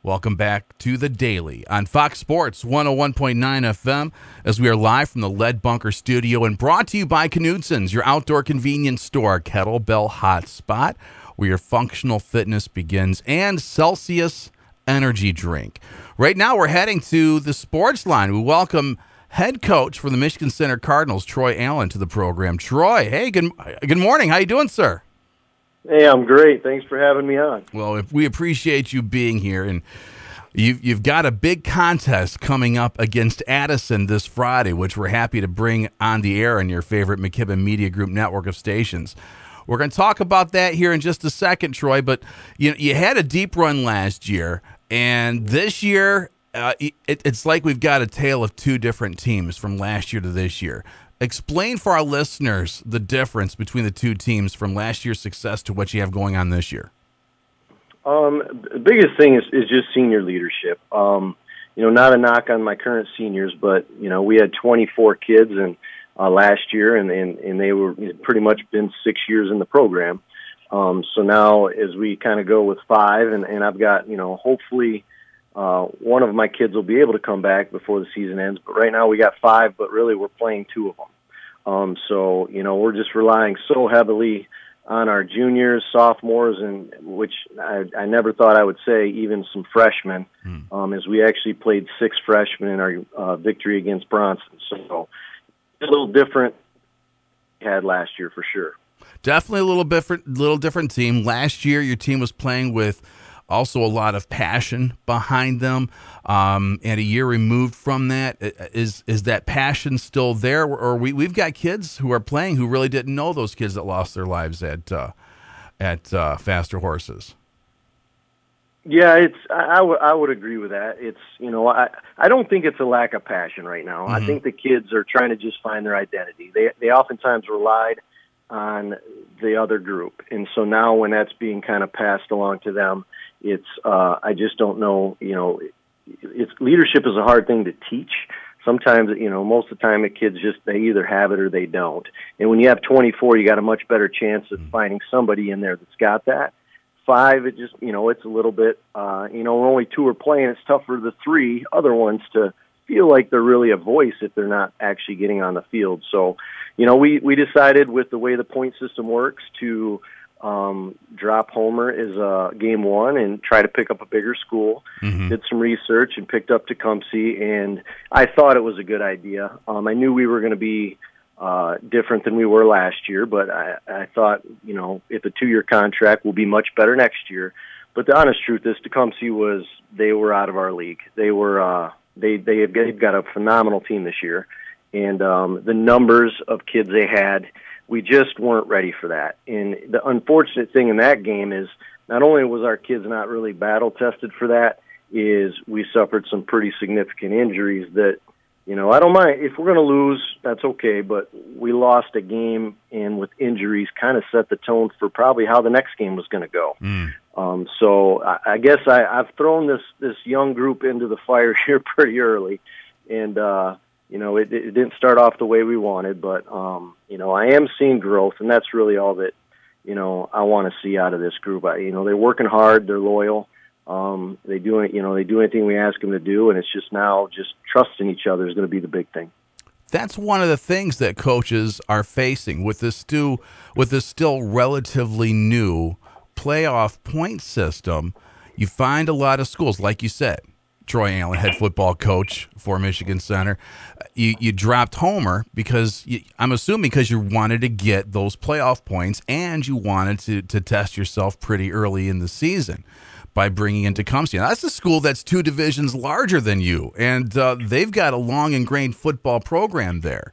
Welcome back to The Daily on Fox Sports 101.9 FM as we are live from the Lead Bunker Studio and brought to you by Knutson's, your outdoor convenience store, Kettlebell Hot Spot, where your functional fitness begins, and Celsius Energy Drink. Right now we're heading to the sports line. We welcome head coach for the Michigan Center Cardinals, Troy Allen, to the program. Troy, hey, good morning. How you doing, sir? Hey, I'm great. Thanks for having me on. Well, we appreciate you being here, and you've got a big contest coming up against Addison this Friday, which we're happy to bring on the air on your favorite McKibben Media Group network of stations. We're going to talk about that here in just a second, Troy, but you had a deep run last year, and this year it's like we've got a tale of two different teams from last year to this year. Explain for our listeners the difference between the two teams from last year's success to what you have going on this year. The biggest thing is just senior leadership. Not a knock on my current seniors, but, we had 24 kids last year, and they were pretty much been 6 years in the program. So now as we kind of go with 5, and I've got, hopefully one of my kids will be able to come back before the season ends. But right now we got 5, but really we're playing 2 of them. So, we're just relying so heavily on our juniors, sophomores, and which I never thought I would say, even some freshmen, as we actually played 6 freshmen in our victory against Bronson. So it's a little different than we had last year for sure. Definitely a little different team. Last year your team was playing with also a lot of passion behind them, and a year removed from that, is that passion still there? Or we've got kids who are playing who really didn't know those kids that lost their lives at Faster Horses. Yeah, I would agree with that. It's I don't think it's a lack of passion right now. I think the kids are trying to just find their identity. They oftentimes relied on the other group, and so now when that's being kind of passed along to them, it's I just don't know. It's leadership is a hard thing to teach. Sometimes, most of the time the kids they either have it or they don't. And when you have 24, you got a much better chance of finding somebody in there that's got that. 5, it just, it's a little bit, only 2 are playing. It's tough for the 3 other ones to feel like they're really a voice if they're not actually getting on the field. So, we decided with the way the point system works to drop Homer as game 1 and try to pick up a bigger school. Did some research and picked up Tecumseh, and I thought it was a good idea. I knew we were going to be different than we were last year, but I thought, if a 2-year contract will be much better next year. But the honest truth is Tecumseh they were out of our league. They were they've got a phenomenal team this year, and the numbers of kids they had, we just weren't ready for that. And the unfortunate thing in that game is not only was our kids not really battle tested for that, is we suffered some pretty significant injuries that, I don't mind. If we're going to lose, that's okay, but we lost a game, and with injuries kind of set the tone for probably how the next game was going to go. So I guess I've thrown this young group into the fire here pretty early, and it didn't start off the way we wanted, but, I am seeing growth, and that's really all that, I want to see out of this group. They're working hard, they're loyal, they do anything we ask them to do, and it's just now just trusting each other is going to be the big thing. That's one of the things that coaches are facing with this still relatively new playoff point system. You find a lot of schools, like you said, Troy Allen, head football coach for Michigan Center. You dropped Homer I'm assuming because you wanted to get those playoff points and you wanted to test yourself pretty early in the season by bringing in Tecumseh. Now, that's a school that's 2 divisions larger than you, and they've got a long ingrained football program there.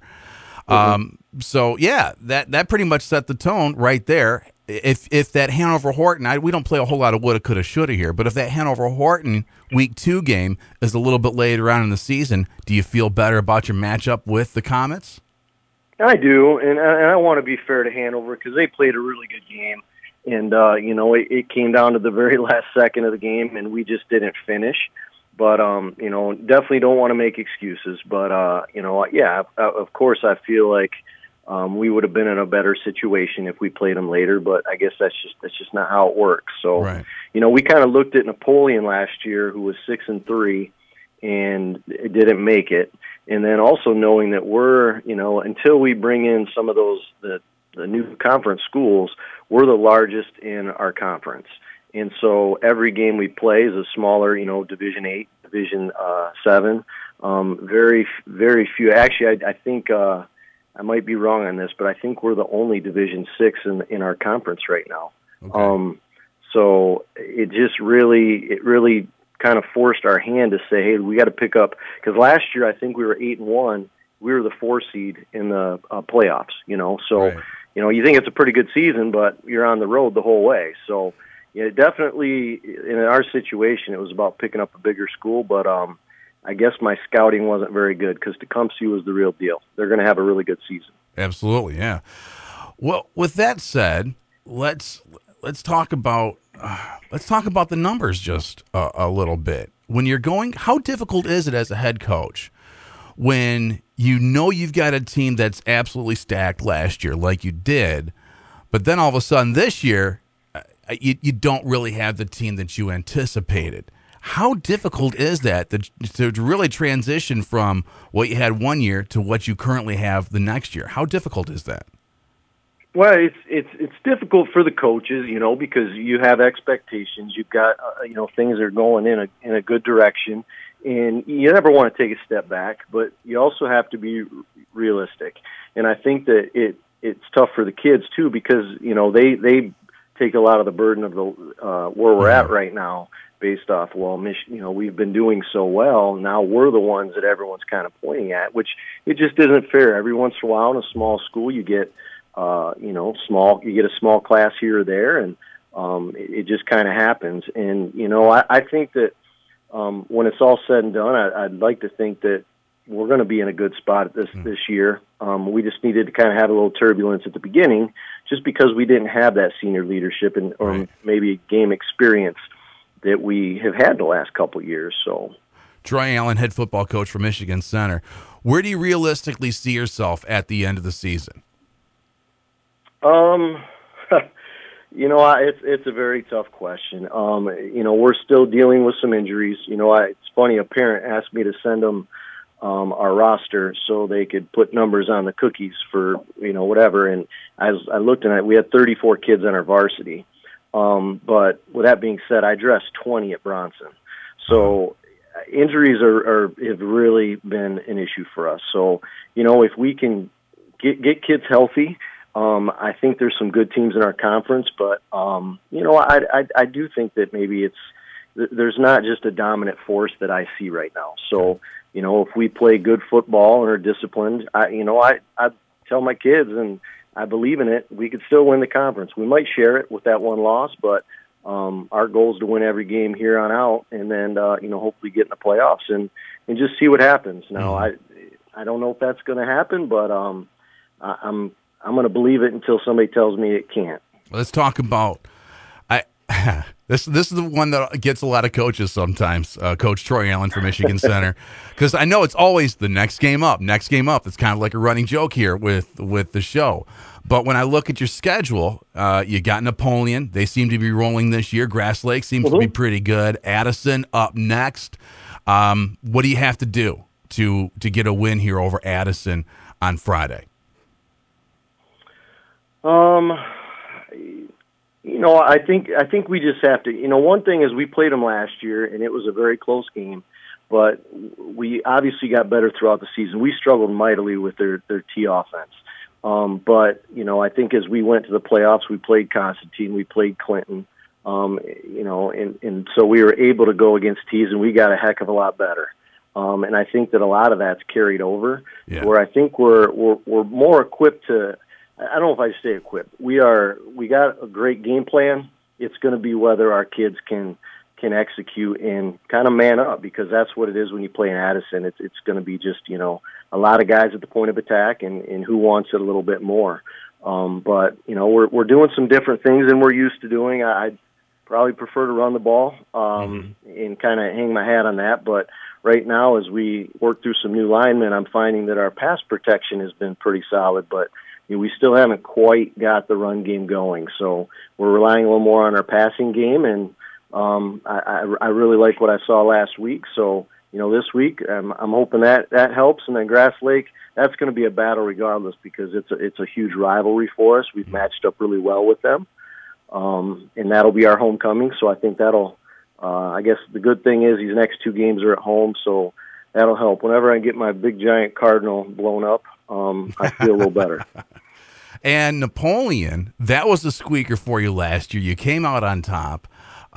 So yeah, that pretty much set the tone right there. If that Hanover Horton, we don't play a whole lot of woulda, coulda, shoulda here, but if that Hanover Horton week 2 game is a little bit later on in the season, do you feel better about your matchup with the Comets? I do, and I want to be fair to Hanover because they played a really good game, and it came down to the very last second of the game, and we just didn't finish. But definitely don't want to make excuses. But yeah, of course, I feel like we would have been in a better situation if we played them later, but I guess that's just not how it works. So, right. We kind of looked at Napoleon last year, who was 6-3, and it didn't make it. And then also knowing that we're, until we bring in some of those the new conference schools, we're the largest in our conference. And so every game we play is a smaller, Division 8, Division 7. Very, very few. Actually, I think I might be wrong on this, but I think we're the only Division 6 in our conference right now. Okay. So it really kind of forced our hand to say, hey, we got to pick up, because last year I think we were 8-1. We were the 4 seed in the playoffs. So Right. You think it's a pretty good season, but you're on the road the whole way. So definitely in our situation, it was about picking up a bigger school, but I guess my scouting wasn't very good, because Tecumseh was the real deal. They're going to have a really good season. Absolutely, yeah. Well, with that said, let's talk about the numbers just a little bit. When you're going, how difficult is it as a head coach when you've got a team that's absolutely stacked last year, like you did, but then all of a sudden this year, you don't really have the team that you anticipated? How difficult is that to really transition from what you had one year to what you currently have the next year? How difficult is that? Well, it's difficult for the coaches, because you have expectations. You've got things are going in a good direction, and you never want to take a step back, but you also have to be realistic. And I think that it's tough for the kids too, because they take a lot of the burden of the where we're at right now, based off, we've been doing so well. Now we're the ones that everyone's kind of pointing at, which it just isn't fair. Every once in a while in a small school, you get you get a small class here or there, and it just kind of happens. And I think that when it's all said and done, I'd like to think that we're going to be in a good spot this year. We just needed to kind of have a little turbulence at the beginning, just because we didn't have that senior leadership or maybe game experience that we have had the last couple of years. So, Troy Allen, head football coach for Michigan Center. Where do you realistically see yourself at the end of the season? It's a very tough question. We're still dealing with some injuries. It's funny, a parent asked me to send them our roster so they could put numbers on the cookies for, whatever. And as I looked at it, we had 34 kids on our varsity. But with that being said, I dressed 20 at Bronson. So injuries have really been an issue for us. So, if we can get kids healthy, I think there's some good teams in our conference, but I do think that maybe there's not just a dominant force that I see right now. So, if we play good football and are disciplined, I tell my kids, and I believe in it, we could still win the conference. We might share it with that one loss, but our goal is to win every game here on out, and then hopefully get in the playoffs and just see what happens. Now, I don't know if that's going to happen, but I'm going to believe it until somebody tells me it can't. Let's talk about this is the one that gets a lot of coaches sometimes. Coach Troy Allen from Michigan Center, because I know it's always the next game up. It's kind of like a running joke here with the show. But when I look at your schedule, you got Napoleon. They seem to be rolling this year. Grass Lake seems to be pretty good. Addison up next. What do you have to do to get a win here over Addison on Friday? I think we just have to, one thing is we played them last year and it was a very close game, but we obviously got better throughout the season. We struggled mightily with their T offense. But I think as we went to the playoffs, we played Constantine, we played Clinton, and so we were able to go against T's and we got a heck of a lot better. And I think that a lot of that's carried over, where I think we're more equipped to, I don't know if I say equipped. We got a great game plan. It's going to be whether our kids can execute and kind of man up, because that's what it is when you play in Addison. It's going to be just, a lot of guys at the point of attack and who wants it a little bit more. But, we're doing some different things than we're used to doing. I'd probably prefer to run the ball and kind of hang my hat on that. But right now, as we work through some new linemen, I'm finding that our pass protection has been pretty solid, but we still haven't quite got the run game going. So we're relying a little more on our passing game, and I really like what I saw last week. So, this week I'm hoping that helps. And then Grass Lake, that's going to be a battle regardless because it's a huge rivalry for us. We've matched up really well with them, and that'll be our homecoming. So I think that'll. I guess the good thing is these next 2 games are at home, so that'll help. Whenever I get my big giant Cardinal blown up, I feel a little better. And Napoleon, that was the squeaker for you last year. You came out on top.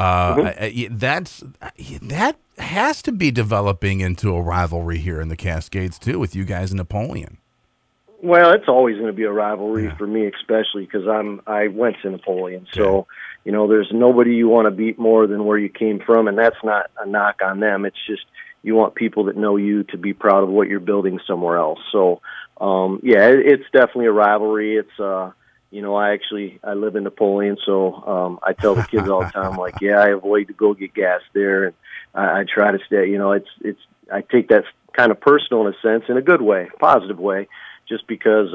That has to be developing into a rivalry here in the Cascades too, with you guys and Napoleon. Well, it's always going to be a rivalry for me, especially because I went to Napoleon. Okay. So, there's nobody you want to beat more than where you came from, and that's not a knock on them. It's just you want people that know you to be proud of what you're building somewhere else. So, it's definitely a rivalry. It's I live in Napoleon, so I tell the kids all the time, like, I avoid to go get gas there, and I try to stay. I take that kind of personal in a sense, in a good way, positive way, just because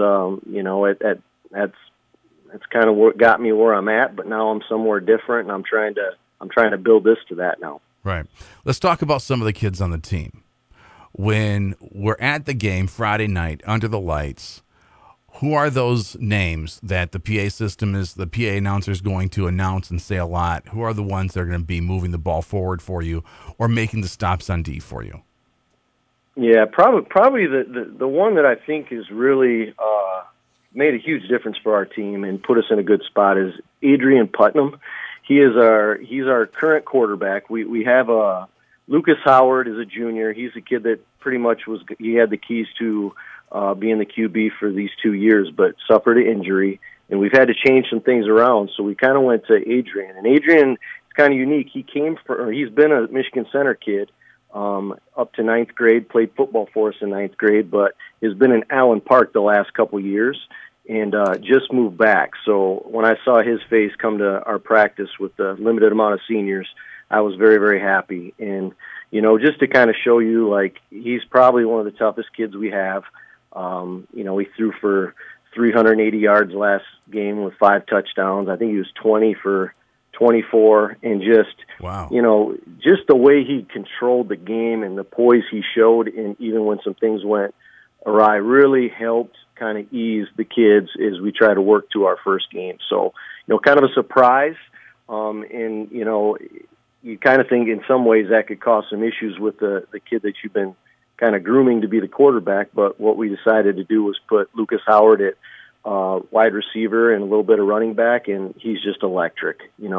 that's kind of what got me where I'm at. But now I'm somewhere different, and I'm trying to build this to that now. Right. Let's talk about some of the kids on the team. When we're at the game Friday night under the lights, who are those names that the PA announcer is going to announce and say a lot? Who are the ones that are going to be moving the ball forward for you or making the stops on D for you? Yeah, probably the one that I think is really made a huge difference for our team and put us in a good spot is Adrian Putnam. He's our current quarterback. We have Lucas Howard is a junior. He's a kid that pretty much he had the keys to being the QB for these 2 years, but suffered an injury, and we've had to change some things around. So we kind of went to Adrian, and Adrian is kind of unique. He's been a Michigan Center kid up to 9th grade, played football for us in 9th grade, but has been in Allen Park the last couple of years and just moved back. So when I saw his face come to our practice with the limited amount of seniors, I was very, very happy. And, just to kind of show you, like, he's probably one of the toughest kids we have. He threw for 380 yards last game with 5 touchdowns. I think he was 20 for 24, and just, wow. Just the way he controlled the game and the poise he showed, and even when some things went awry, really helped kind of ease the kids as we try to work to our first game. So, kind of a surprise, and, you kind of think in some ways that could cause some issues with the kid that you've been kind of grooming to be the quarterback. But what we decided to do was put Lucas Howard at wide receiver and a little bit of running back, and he's just electric.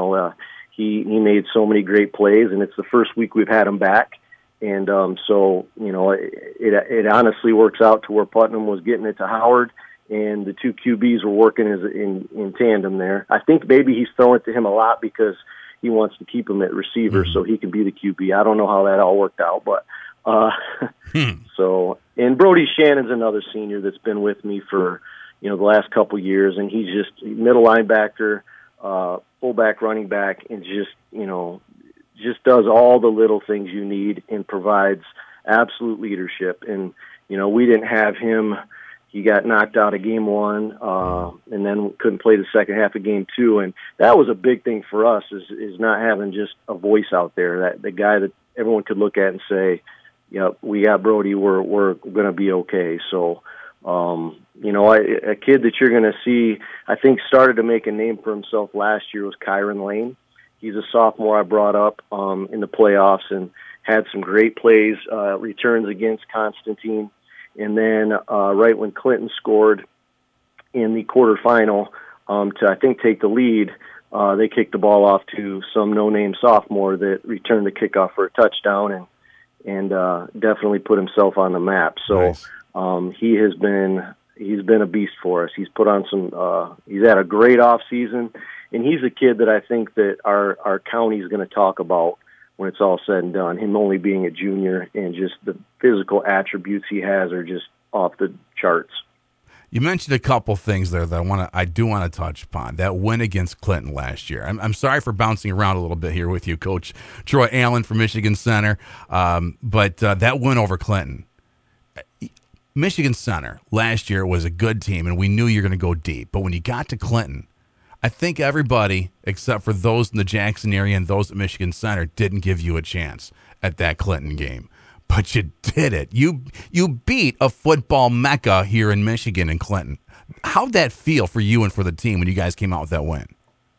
He made so many great plays, and it's the first week we've had him back. And so, it honestly works out to where Putnam was getting it to Howard, and the 2 QBs were working in tandem there. I think maybe he's throwing it to him a lot because he wants to keep him at receiver so he can be the QB. I don't know how that all worked out, but so, and Brody Shannon's another senior that's been with me for, the last couple of years, and he's just middle linebacker, fullback, running back, and just does all the little things you need and provides absolute leadership. And, we didn't have him. He got knocked out of game 1, and then couldn't play the second half of game 2. And that was a big thing for us is not having just a voice out there, that the guy that everyone could look at and say, we got Brody, we're going to be okay. So, a kid that you're going to see, I think, started to make a name for himself last year was Kyron Lane. He's a sophomore I brought up in the playoffs and had some great plays, returns against Constantine. And then right when Clinton scored in the quarterfinal to, I think, take the lead, they kicked the ball off to some no-name sophomore that returned the kickoff for a touchdown and definitely put himself on the map. So nice. He's been a beast for us. He's put on he's had a great off season, and he's a kid that I think that our county is going to talk about when it's all said and done. Him only being a junior and just the physical attributes he has are just off the charts. You mentioned a couple things there that I do want to touch upon. That win against Clinton last year. I'm sorry for bouncing around a little bit here with you, Coach Troy Allen from Michigan Center, but that win over Clinton. Michigan Center last year was a good team, and we knew you were going to go deep. But when you got to Clinton, I think everybody, except for those in the Jackson area and those at Michigan Center, didn't give you a chance at that Clinton game. But you did it. You beat a football mecca here in Michigan and Clinton. How'd that feel for you and for the team when you guys came out with that win?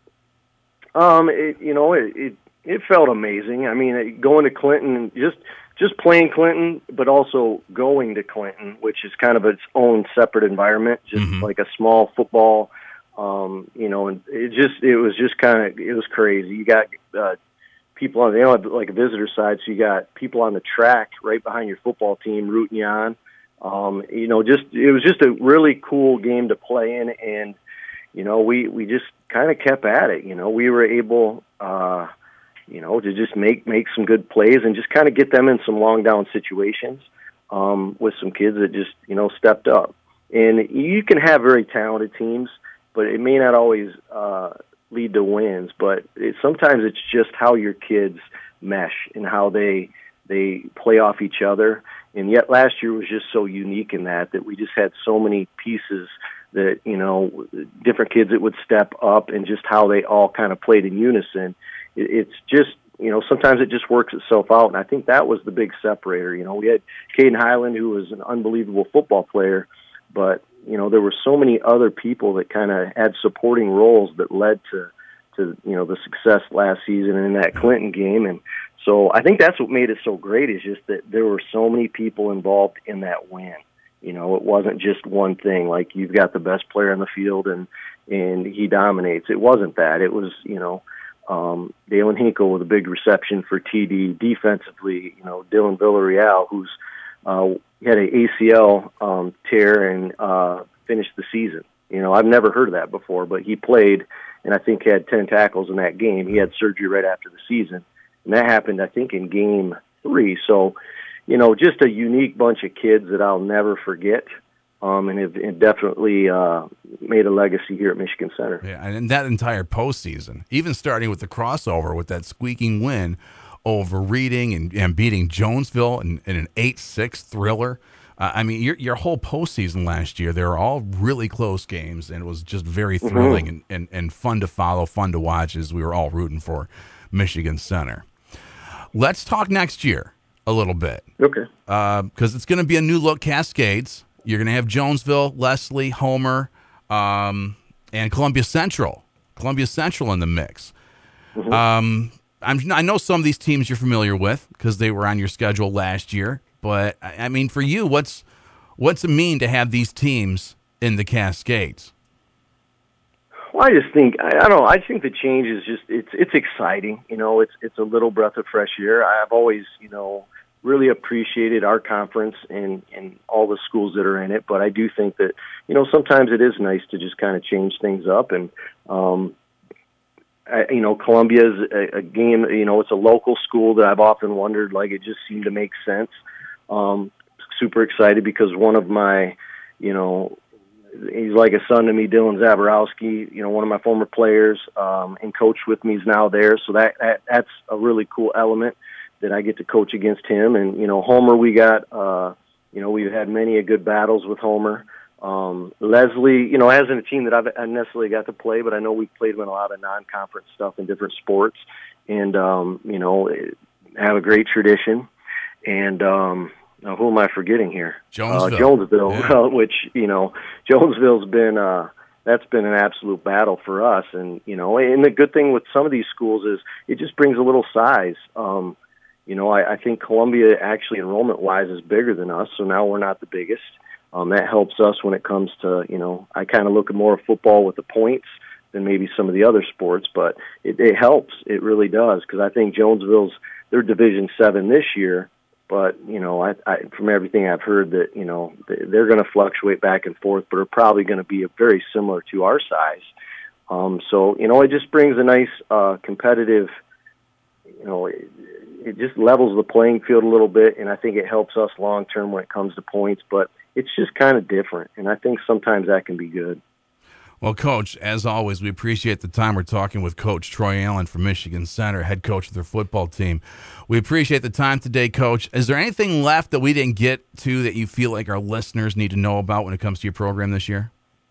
It felt amazing. I mean, going to Clinton, just playing Clinton, but also going to Clinton, which is kind of its own separate environment, just like a small football. And it was crazy. You got people on like a visitor side, so you got people on the track right behind your football team rooting you on. It was just a really cool game to play in, and we just kind of kept at it. We were able to just make some good plays and just kind of get them in some long down situations with some kids that just stepped up. And you can have very talented teams, but it may not always lead to wins. But sometimes it's just how your kids mesh and how they play off each other. And yet last year was just so unique in that we just had so many pieces that, different kids that would step up, and just how they all kind of played in unison. It's just, sometimes it just works itself out. And I think that was the big separator. We had Caden Highland, who was an unbelievable football player, but, there were so many other people that kind of had supporting roles that led to the success last season and in that Clinton game. And so I think that's what made it so great, is just that there were so many people involved in that win. It wasn't just one thing, like you've got the best player on the field and he dominates. It wasn't that. It was, Dalen Hinkle with a big reception for TD. Defensively, Dylan Villarreal, who's had an ACL tear and finished the season. I've never heard of that before, but he played and I think had 10 tackles in that game. He had surgery right after the season, and that happened, I think, in game 3. So, just a unique bunch of kids that I'll never forget. And have definitely made a legacy here at Michigan Center. Yeah, and that entire postseason, even starting with the crossover with that squeaking win over Reading and beating Jonesville in an 8-6 thriller. Your whole postseason last year, they were all really close games, and it was just very thrilling and fun to follow, fun to watch, as we were all rooting for Michigan Center. Let's talk next year a little bit. Okay. Because it's going to be a new look Cascades. You're going to have Jonesville, Leslie, Homer, and Columbia Central in the mix. I know some of these teams you're familiar with because they were on your schedule last year. But for you, what's it mean to have these teams in the Cascades? Well, I just think I think the change is just it's exciting. It's a little breath of fresh air. I've always really appreciated our conference and all the schools that are in it. But I do think that, sometimes it is nice to just kind of change things up. And, Columbia is a game, it's a local school that I've often wondered, like, it just seemed to make sense. Super excited because one of my, he's like a son to me, Dylan Zaborowski, one of my former players, and coached with me, is now there. So that's a really cool element that I get to coach against him. And, Homer, we got, we've had many a good battles with Homer. Leslie, hasn't a team that I've necessarily got to play, but I know we've played with a lot of non-conference stuff in different sports and, have a great tradition. And, who am I forgetting here? Jonesville. Yeah. Which, Jonesville's been, that's been an absolute battle for us. And, and the good thing with some of these schools is it just brings a little size. I think Columbia actually enrollment-wise is bigger than us, so now we're not the biggest. That helps us when it comes to, I kind of look at more of football with the points than maybe some of the other sports, but it helps. It really does, because I think they're Division 7 this year, but, I from everything I've heard that, they're going to fluctuate back and forth, but are probably going to be very similar to our size. So, it just brings a nice competitive, it just levels the playing field a little bit, and I think it helps us long-term when it comes to points, but it's just kind of different, and I think sometimes that can be good. Well, Coach, as always, we appreciate the time. We're talking with Coach Troy Allen from Michigan Center, head coach of their football team. We appreciate the time today, Coach. Is there anything left that we didn't get to that you feel like our listeners need to know about when it comes to your program this year?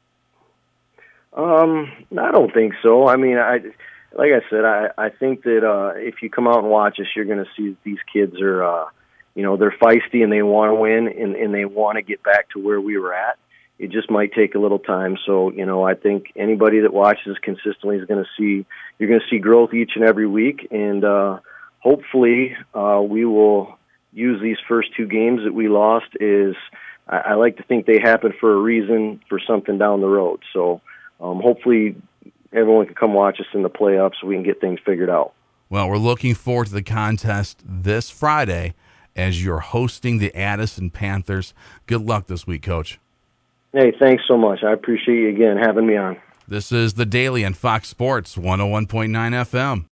I don't think so. I mean, like I said, I think that if you come out and watch us, you're going to see these kids are, they're feisty and they want to win and they want to get back to where we were at. It just might take a little time. So, I think anybody that watches consistently is going to see, you're going to see growth each and every week. And hopefully we will use these first two games that we lost I like to think they happen for a reason, for something down the road. So hopefully everyone can come watch us in the playoffs so we can get things figured out. Well, we're looking forward to the contest this Friday as you're hosting the Addison Panthers. Good luck this week, Coach. Hey, thanks so much. I appreciate you again having me on. This is The Daily on Fox Sports 101.9 FM.